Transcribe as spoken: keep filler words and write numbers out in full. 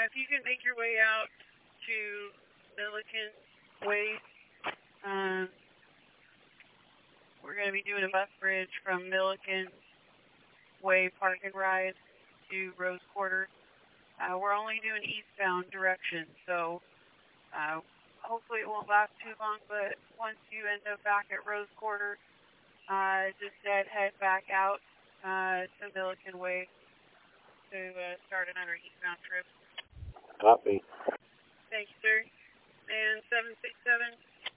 if you can make your way out to Milliken Way, um, we're going to be doing a bus bridge from Milliken Way Park and Ride to Rose Quarter. Uh, we're only doing eastbound direction, so uh, hopefully it won't last too long, but once you end up back at Rose Quarter, uh, just head, head back out uh, to Milliken Way to uh, start another eastbound trip. Copy. Thank you, sir. And seven six seven,